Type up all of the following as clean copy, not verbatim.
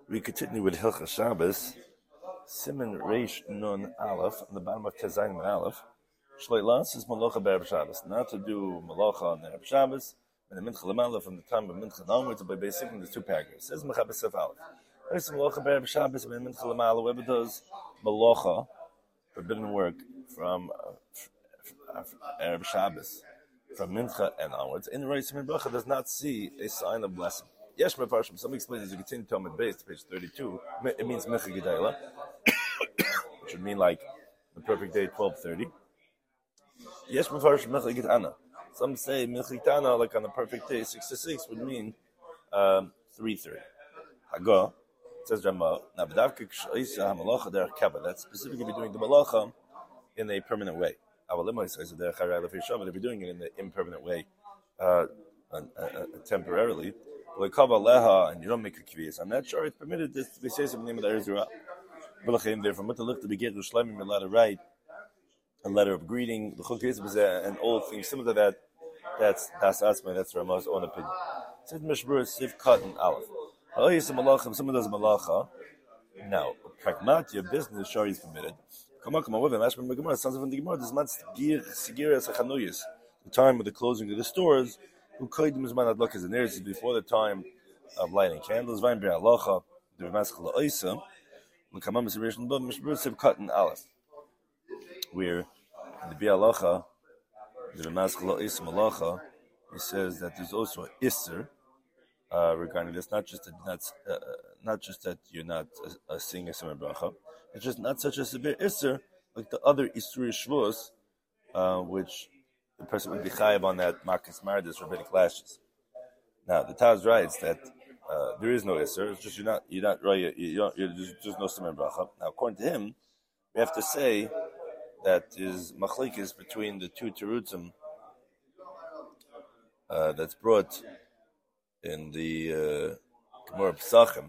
We continue with Hilchas Shabbos, Siman Reish Nun Aleph, on the bottom of Tezayin Aleph. Shleilas is Malacha B'Erev Shabbos, not to do Malacha on Erev Shabbos, and the Mincha Lamala from the time of Mincha onwards, but basically there's two paragraphs. It says Mechabes Sef Aleph. There's Malacha B'Erev Shabbos, and Mincha Lamala, whoever does Malacha, forbidden work, from Erev Shabbos, from Mincha and onwards, in the Reis Min Bracha does not see a sign of blessing. Yesh Mefarshim, some explain as you continue to Talmud Beis, page 32, it means Mincha Gedayla, which would mean like the perfect day, 12:30. Yesh Mefarshim Mincha Gedana. Some say Mincha Gedana, like on the perfect day, 6 to 6, would mean 3:30. Haga, says Rama, Nabadavka K'shaisa HaMalacha Derech Kava. That's specifically if you're doing the Malacha in a permanent way. Avalima says Derech Haray Lefei Shabbat, if you're doing it in the impermanent way, temporarily, and you don't make a kviyas. I'm not sure it's permitted this to be said in the name of the Erzura. Therefore, what to look to be get Shleimim allowed to write a letter of greeting, the chukis and all things similar to that. That's Das Asma, that's Rama's own opinion. Says Mishbur Siv Kat and Aleph. Someone does malacha. Now, pragmatia business sure is permitted. Come on, with him. Ask me Gemara. Sounds from the Gemara. This month's Sigiras Achanuyas, the time of the closing of the stores. Who koydim zman adlok is nearest before the time of lighting candles. Vayin ber halacha the maskal oisa. L'kamam misrishon but mishbur siv cotton aleph. Where in the halacha the maskal oisa malacha, he says that there's also an isser regarding this. Not just that you're not seeing a similar bracha. It's just not such a severe isser like the other isuri shvus, which the person would be chayav on that Marcus Mardis rabbinic lashes. Now the Taz writes that there is no isser. It's just you're not right. There's no siman bracha. Now according to him, we have to say that is machlekes between the two terutzim that's brought in the Gemara Pesachim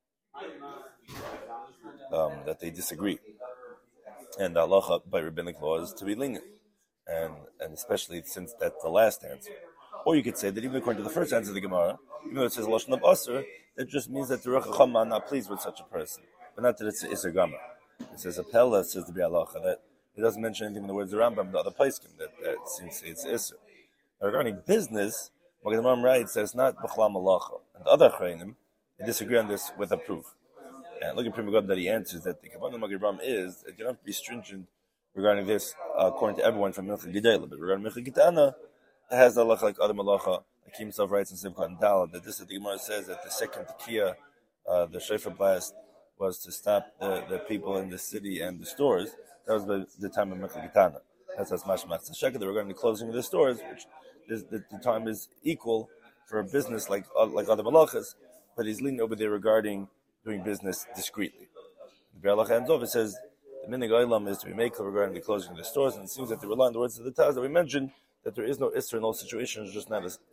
that they disagree, and the halacha by rabbinic law is to be lenient. And especially since that's the last answer. Or you could say that even according to the first answer of the Gemara, even though it says Lashon of Asr, that just means that the Ruach HaChama are not pleased with such a person. But not that it's a Gama. It says Apella, says the Bialacha, that it doesn't mention anything in the words of Rambam, the other Paiskim, that seems it's Isser. Regarding business, Magen Avraham writes that it's not B'chla Malacha. And the other Chayim, they disagree on this with a proof. And look at Pri Megadim that he answers that the Kavanah Magen Avraham is that you don't have to be stringent regarding this, according to everyone from Mincha Gedayla, but regarding Mincha Gedana, it has the halacha like other malacha. Like he himself writes in Simchat and Dalad that this, the Gemara says that the second tekiah, the shofar blast, was to stop the people in the city and the stores. That was by the time of Mincha Gedana. That's mashmach tzasheka. Regarding the closing of the stores, which is, the time is equal for a business like other malachas, but he's leaning over there regarding doing business discreetly. The halacha ends off. It says. The minig olam is to be made regarding the closing of the stores, and it seems that they rely on the words of the Taz that we mentioned that there is no isser in all situations, just not as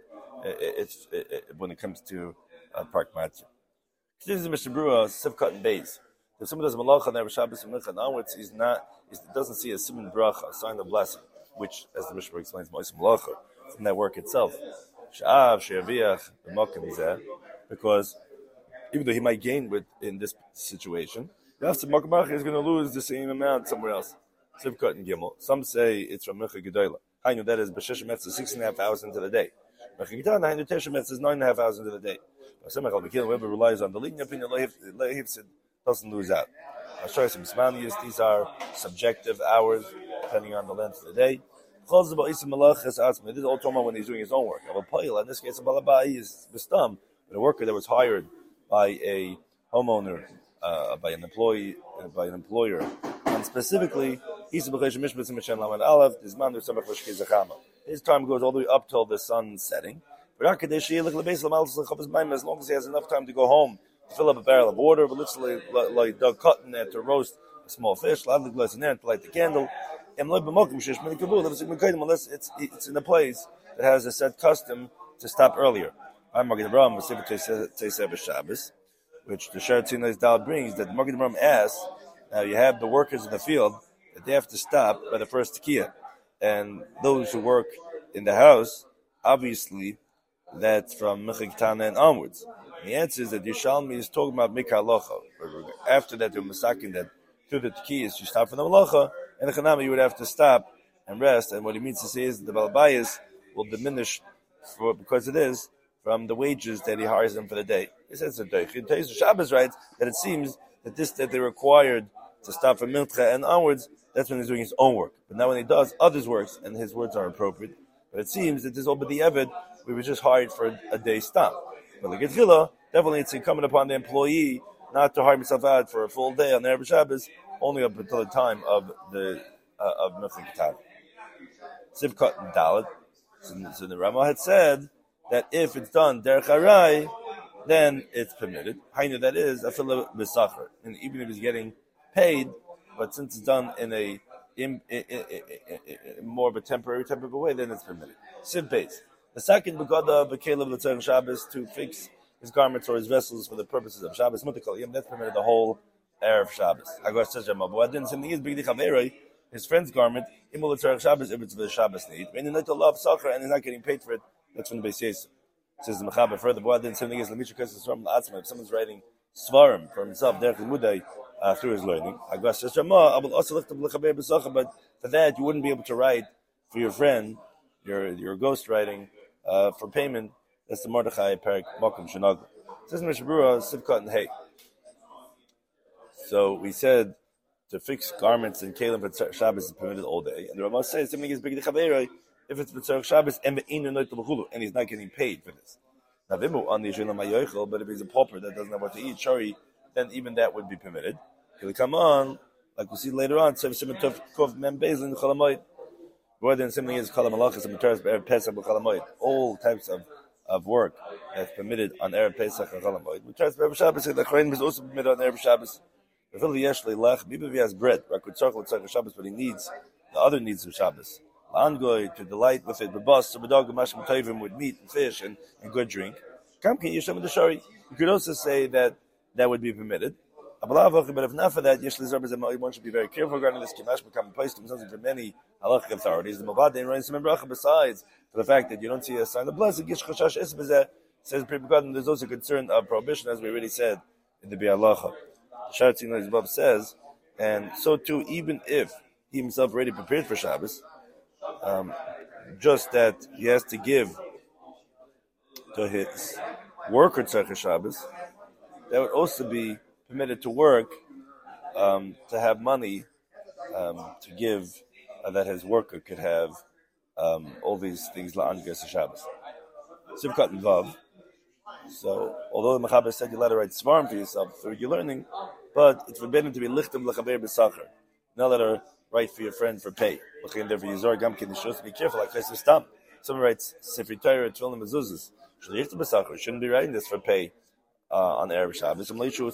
when it comes to park matzah. Continues the Mishnah Berurah Sivkat and Beis. If someone does malacha on Erev Shabbos and Mincha and onwards, he doesn't see a siman bracha, a sign of blessing, which, as the Mishnah explains, Mois Malacha from that work itself. Sha'av she'aviach b'makom zeh, because even though he might gain in this situation. The Makmach is going to lose the same amount somewhere else. Sivkat and Gimel. Some say it's from Mincha Gedayla. I know that is B'Shesh Metz is 6.5 hours into the day. Mincha Gedana, I know Tesha Metz is 9.5 hours into the day. Whoever relies on the leading opinion, Le'hivsid doesn't lose out. I'll show you some Ismailiyas. These are subjective hours, depending on the length of the day. This is all talking about when he's doing his own work. In this case, a Balabai is Bistam, but a worker that was hired by a homeowner, by an employer, and specifically, his time goes all the way up till the sun setting. As long as he has enough time to go home to fill up a barrel of water, but literally like dug cotton there to roast a small fish, to light the candle. Unless it's in a place that has a set custom to stop earlier. Which the Sharatzin Dal brings, that the Magen Avraham asks, now you have the workers in the field, that they have to stop by the first tekiah. And those who work in the house, obviously, that's from Mincha Gedana and onwards. And the answer is that Yerushalmi is talking about Mikra Halacha. After that, they're masakin that through the Tkiyas, you stop for the Malacha, and the Chanami, you would have to stop and rest. And what he means to say is that the Balabayas will diminish, because it is, from the wages that he hires them for the day. He says that the Shabbos writes that it seems that they're required to stop from Milcha and onwards, that's when he's doing his own work. But now when he does others' works, and his words are appropriate, but it seems that this Obadi Eved, we were just hired for a day's stop. But like Gitchila, definitely it's incumbent upon the employee not to hire himself out for a full day on the Erev Shabbos, only up until the time of the of Milcha Ketav. Sivkot and Dalet. So the Rama had said that if it's done derech harai, then it's permitted. Hainu, that is afilu b'sachar, and even if he's getting paid, but since it's done in more of a temporary type of a way, then it's permitted. Siv base. The second begada b'kelev l'tzarech Shabbos, to fix his garments or his vessels for the purposes of Shabbos mutakal yom, that's permitted the whole Erev Shabbos. Agar says Jamal, but then something is b'gdi chaveroi, his friend's garment, imul l'tzarech Shabbos, if it's for the Shabbos need, and in the love sachar, and he's not getting paid for it. That's from the Beis Yosef. Says the Mechaber further. But then something is l'misha kesses from l'atzma. If someone's writing svarim for himself, derech limudei, through his learning, Agas says Ramah, I will also lift up l'chaber b'sacha. But for that, you wouldn't be able to write for your friend, your ghost writing for payment. That's the Mordechai Perik Mokum Shenag. Says Mishabura Sivkot and Hay. So we said to fix garments and kelim for Shabbos is permitted all day, and the Ramah says something is big chaveroi. If it's B'tzarech Shabbos and he's not getting paid for this. Now, but if he's a pauper that doesn't have what to eat, shari, then even that would be permitted. He'll come on, like we'll see later on, more than simply is all types of work that's permitted on Erev Pesach and Chalamoid. Shabbos, the Kohen is also permitted on Erev Shabbos. Even if he has bread, but he needs the other needs of Shabbos. Angoy, to delight with it, with meat and fish and good drink. You could also say that would be permitted. But if not for that, one should be very careful regarding this. Something for many halachic authorities. The Mavadin, besides for the fact that you don't see a sign of blessing, says there's also concern of prohibition, as we already said in the Bi'alacha. Sharetzin above says, and so too, even if he himself already prepared for Shabbos, just that he has to give to his worker tzarech Shabbos, that would also be permitted to work, to have money to give, that his worker could have all these things la'angas Shabbos. Sivkat and Vav. So, although the Mechaber said you let her write svarim for yourself through your learning, but it's forbidden to be lichtim l'chaber b'sachar. Not let her write for your friend for pay. Looking there for Yizor Gamkin, it shows to be careful, like Chesed Stam. Someone writes Sifri Torah, Tefillin, Mezuzahs. Shouldn't be writing this for pay on Erev Shabbos.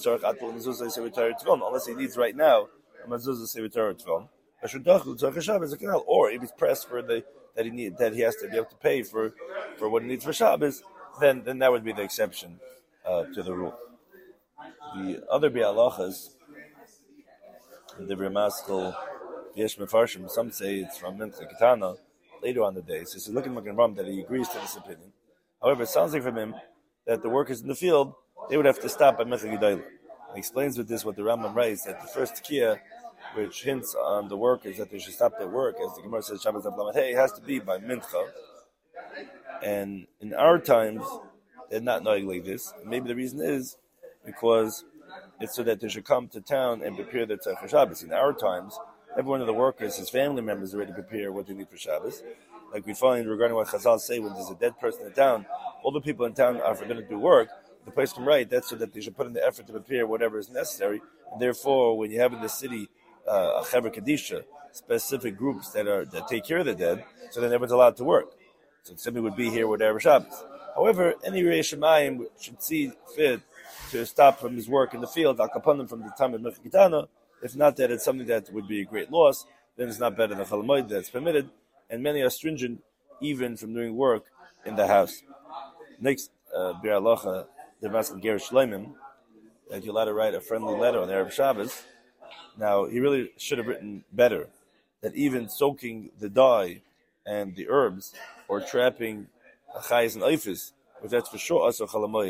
Unless he needs right now a Mezuzah Sifri Torah Tefillin. Or if he's pressed for that he has to be able to pay for what he needs for Shabbos, then that would be the exception to the rule. The other bi'alachas, the Ramaskal, Yesh Mefarshim, some say it's from Milcha Ketana later on the day. So he's looking at Ram that he agrees to this opinion. However, it sounds like from him that the workers in the field, they would have to stop at Milcha Gedalah. He explains with this what the Rambam writes, that the first Tkiyah, which hints on the workers that they should stop their work, as the Gemara says, Shabbos Ablamet, hey, it has to be by Mincha. And in our times, they're not knowing like this. And maybe the reason is because it's so that they should come to town and prepare their tzarech Shabbos. In our times, every one of the workers, his family members, already prepare what they need for Shabbos. Like we find regarding what Chazal say, when there's a dead person in town, all the people in town are forbidden to do work. The place can write that's so that they should put in the effort to prepare whatever is necessary. And therefore, when you have in the city a Chaver Kadisha, specific groups that take care of the dead, so then everyone's allowed to work. So somebody would be here whatever Shabbos. However, any Reish Shamayim should see fit to stop from his work in the field, akapanim from the time of Milcha Ketana. If not that it's something that would be a great loss, then it's not better than Chalamoid that's permitted. And many are stringent even from doing work in the house. Next, Bi'alacha, the Maskal Ger Shleimim, that you're allowed to write a friendly letter on Erev Shabbos. Now, he really should have written better, that even soaking the dye and the herbs, or trapping a chayes and oifis, which that's for sure also Chalamoid,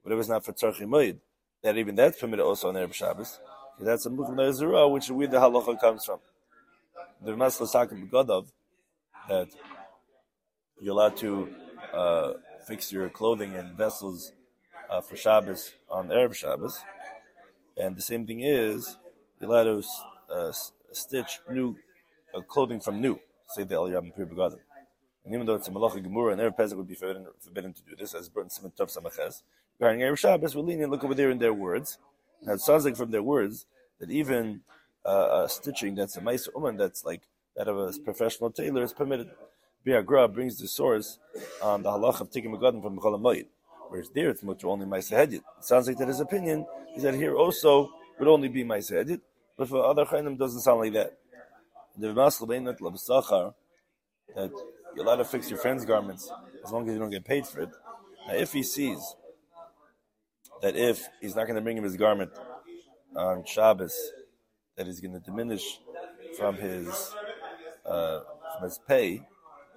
whatever's not for Tzarchi Moed, that even that's permitted also on Erev Shabbos. That's a move from the Zerah, which is where the halacha comes from. The Masla Sakim Begodov, that you're allowed to fix your clothing and vessels for Shabbos on Erev Shabbos. And the same thing is, you're allowed to stitch new clothing from new, say the Eliyam and Pir Begodov. And even though it's a Malacha Gemura, and Erev Pesach would be forbidden to do this, as brought in Simon Tov Samaches, regarding Erev Shabbos, we're lenient, look over there in their words. Now it sounds like from their words that even stitching that's a Ma'aser Uman, that's like that of a professional tailor, is permitted. Bi'agra brings the source on the halach of taking Megadim from Chol HaMoed, whereas there it's much only Ma'aser Hedit. It sounds like that his opinion is that here also would only be Ma'aser Hedit, but for other Chayim doesn't sound like that. The Masl Beinat Labasachar, that you're allowed to fix your friend's garments as long as you don't get paid for it. Now, if he sees that if he's not going to bring him his garment on Shabbos, that he's going to diminish from his pay,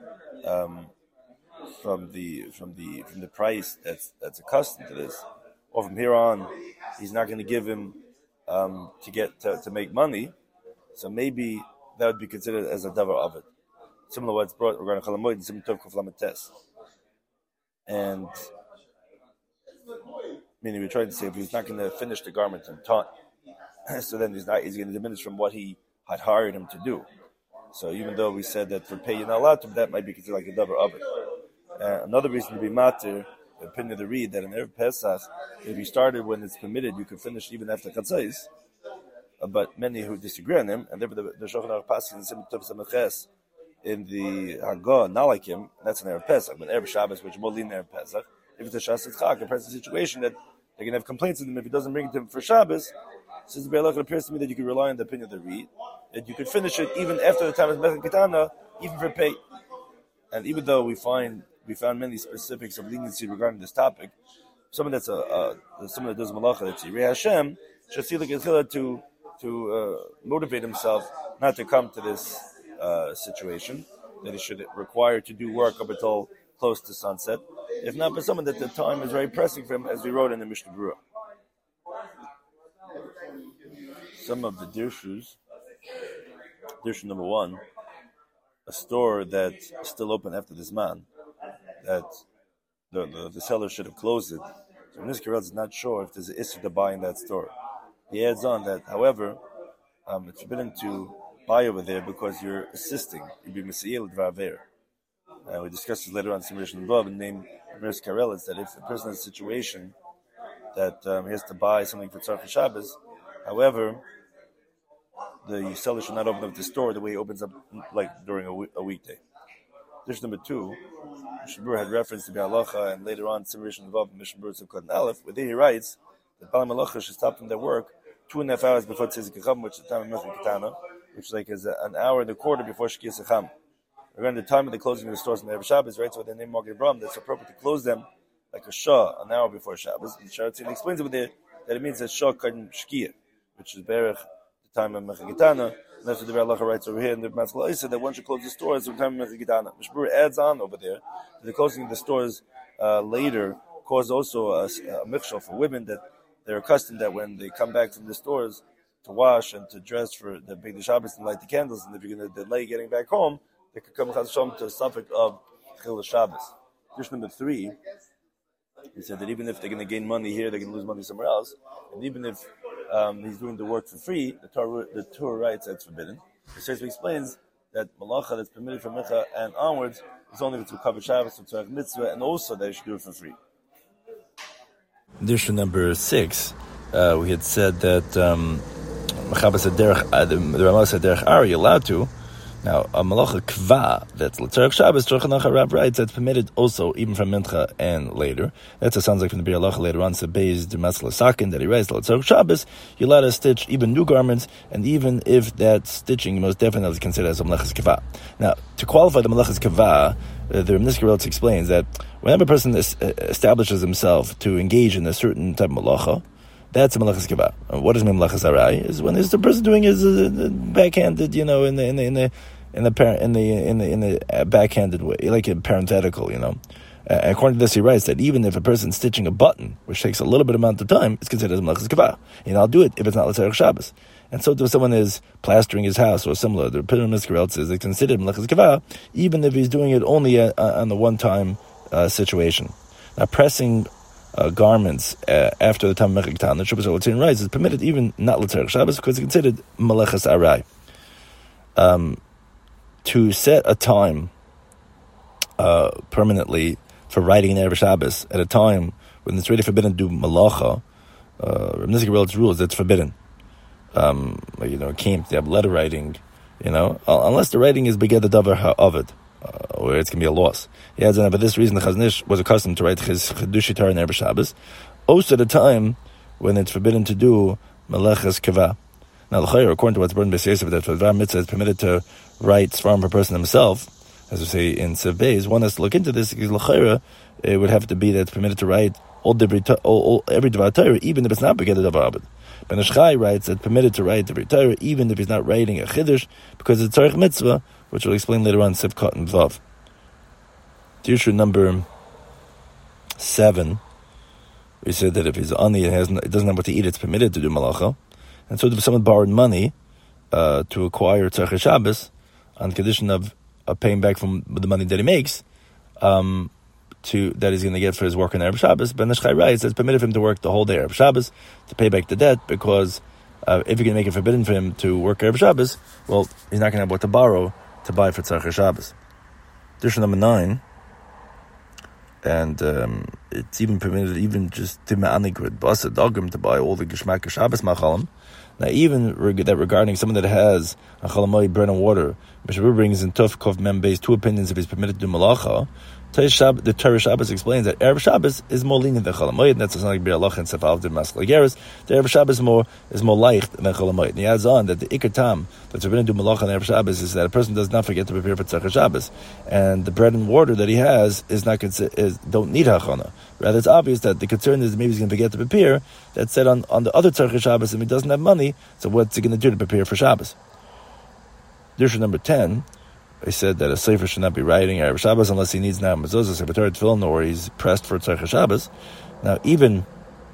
from the price that's accustomed to this, or from here on he's not going to give him to make money, so maybe that would be considered as a davar of it. Similar to what's brought regarding Chol HaMoed and Simon Tov Kuf Lamed Tes. And meaning we're trying to say if he's not going to finish the garment in time, so then he's going to diminish from what he had hired him to do. So even though we said that for pay you're not allowed to, that might be considered like a davar of it. Another reason to be matir, the opinion of the read, that in Erev Pesach, if you started when it's permitted, you could finish even after Chatzais. But many who disagree on him, and therefore the Shulchan Aruch passes in Simon Tov Samaches in the Hagah, not like him, that's an Erev Pesach, but Erev Shabbos, which is more lean Erev Pesach. If it's a Shas Chag, a present situation that they're going to have complaints with him if he doesn't bring it to him for Shabbos, since the Be'alach, it appears to me that you could rely on the opinion of the read, that you could finish it even after the time of Mechel Ketana, even for pay. And even though we found many specifics of leniency regarding this topic, someone that does malacha, that's Yirei Hashem, should see the Gechila to motivate himself not to come to this situation, that he should require to do work up until close to sunset. If not, for someone that the time is very pressing for him, as we wrote in the Mishnah Berurah. Some of the dirshus, dirshu number 1, a store that's still open after this man, that the seller should have closed it. So Nisker is not sure if there's an issue to buy in that store. He adds on that, however, it's forbidden to buy over there because you're assisting. You'd be Mesiel Dvaver. We discussed this later on in Simration above, and named Mirs Karel, is that if a person has a situation that he has to buy something for Tzarchi Shabbos, however, the seller should not open up the store the way he opens up like during a weekday. Dish number 2, Mishnah Berurah had reference to Bi'alacha, and later on Simration above in Mishnah Berurah Tzivkot and Aleph, where there he writes that Bali Malacha should stop from their work 2.5 hours before Tzizik Chacham, which is the time of Mechel Ketana, which is an hour and a quarter before Shkiyas Chacham. Regarding the time of the closing of the stores on Erev Shabbos, right? So with the name Magen Avraham, that's appropriate to close them like a Shah, an hour before Shabbos. And Sharatzin explains over there that it means that Shah Kadin Shkiyah, which is Berech, the time of Mechel Ketana. And that's what the Be'alacha writes over here in the Matzal Isa, that one should close the stores at the time of Mechel Ketana. Mishnah Berurah adds on over there that the closing of the stores later caused also a mikshal for women, that they're accustomed that when they come back from the stores to wash and to dress for the Big Shabbos and light the candles, and if you're going to delay getting back home, they could come Chaz Shalom to a suffix of Chil Shabbos. Dish number 3, he said that even if they're going to gain money here, they're going to lose money somewhere else, and even if he's doing the work for free, the Torah writes that's forbidden. The Sefer explains that malacha that's permitted from Micha and onwards is only if it's Kavod Shabbos, it's a mitzvah, and also that you should do it for free. Dish number 6, we had said that Machabas Derech, the Ramah said Derech Ari, you're allowed to. Now, a malacha kva, that's L'Tzarech Shabbos, Shulchan Aruch Rab writes that's permitted also, even from Mincha and later. That sounds like from the Bi'alacha later on, so Beis D'Matzla Sakin, that he writes, L'Tzarech Shabbos, you're allowed to stitch even new garments, and even if that stitching most definitely is considered as a malachas kva. Now, to qualify the malachas kva, the Nisker explains that whenever a person establishes himself to engage in a certain type of malacha, that's a malachas kva. What does mean malachas arai? Is when is the person doing his backhanded, in the backhanded way, like a parenthetical, According to this, he writes that even if a person's stitching a button, which takes a little bit amount of time, it's considered as melachas kavah. And I'll do it if it's not l'tzarech Shabbos. And so if someone is plastering his house or similar, the Pidyon Miskarel says it's considered melachas kavah, even if he's doing it only on the one-time situation. Now, pressing garments after the time of Mechik Tan, the Shabbos Olatin writes, is permitted even not l'tzarech Shabbos because it's considered melachas arai. To set a time permanently for writing an Erev Shabbos at a time when it's really forbidden to do malacha, Rav Nitzchik Rel's rules that's forbidden. Camp, they have letter writing, unless the writing is beged the davar ha'avid, or it's going to be a loss. He adds on, for this reason, the Chazon Ish was accustomed to write his Chedush Torah in Erev Shabbos, also at a time when it's forbidden to do melachas kavah. Now, according to what's burned by Yosef, that for Dvar Mitzvah, it's permitted to write svarim for a person himself, as we say in Sev Beis. One has to look into this, because l'chayra, it would have to be that it's permitted to write every Dvar Torah, even if it's not beged the davar ha'avid. Ben Ish Chai writes that permitted to write the Torah even if he's not writing a Chiddush, because it's Tzarech Mitzvah, which we'll explain later on, Sivkot and Vav. Issue number 7, we said that if he's on he doesn't have what to eat, it's permitted to do malacha. And so if someone borrowed money to acquire Tzarech Shabbos, on the condition of paying back from the money that he makes, that he's going to get for his work on Erev Shabbos, Ben Ish Chai writes that it's permitted for him to work the whole day Erev Shabbos to pay back the debt, because if you're going to make it forbidden for him to work Erev Shabbos, well, he's not going to have what to borrow to buy for Tzarech Shabbos. Issue number 9, and it's even permitted even just to ma'anik basa dogim to buy all the Geshmak Shabbos machalim. Now, even regarding someone that has a chalamoy bread and water, Mishabur brings in Tuf Kov Mem Beis 2 opinions if he's permitted to do malacha. The Torah Shabbos explains that Erev Shabbos is more lenient than chalamoy, and that's something like Bir Allah and Sefal did Maskal Geras. The Erev Shabbos is more leicht than chalamoy. And he adds on that the Iker Tam that's forbidden to do malacha on Erev Shabbos is that a person does not forget to prepare for Tzarech Shabbos, and the bread and water that he has don't need hachana. Rather, it's obvious that the concern is maybe he's going to forget to prepare. That's said on the other Tzarech Shabbos, and he doesn't have money, so what's he going to do to prepare for Shabbos? Issue number 10, I said that a sefer should not be writing Erev Shabbos unless he needs now mezuzah, sefer Torah, tefillin, or he's pressed for Tzarech Shabbos. Now, even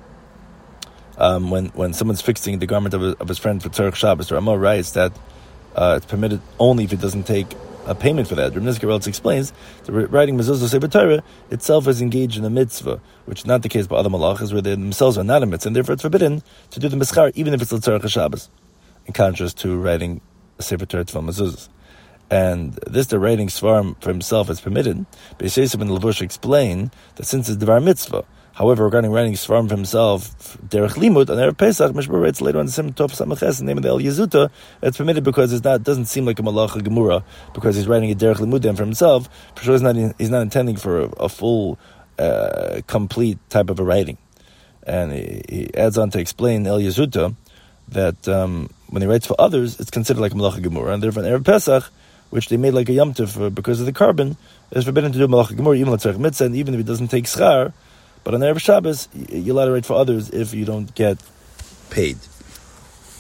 when someone's fixing the garment of his friend for Tzarech Shabbos, the Ramah writes that it's permitted only if it doesn't take a payment for that. Rav Nitzchik else explains that writing mezuzah sefer Torah itself is engaged in a mitzvah, which is not the case by other malachas, where they themselves are not a mitzvah, and therefore it's forbidden to do the mischar even if it's Tzarech Shabbos, in contrast to writing a sefer Torah tefillin mezuzahs. And the writing svarim for himself is permitted. But Yosef and Levush explain that since it's Dvar Mitzvah, however, regarding writing svarim for himself, Derech Limud, on Erev Pesach, Mishmur writes later on the Sim Tov Samaches, the name of the El Yezuta, it's permitted because it doesn't seem like a Malacha Gemura, because he's writing a Derech Limud for himself. For sure, he's not intending for a full, complete type of a writing. And he adds on to explain El Yezuta that when he writes for others, it's considered like a Malacha Gemura, and therefore in Erev Pesach, which they made like a Yom Tov because of the carbon, is forbidden to do Malacha Gemura, even L'Tzarech Mitzvah, and even if it doesn't take schar. But on Erev Shabbos, you're allowed to write for others if you don't get paid.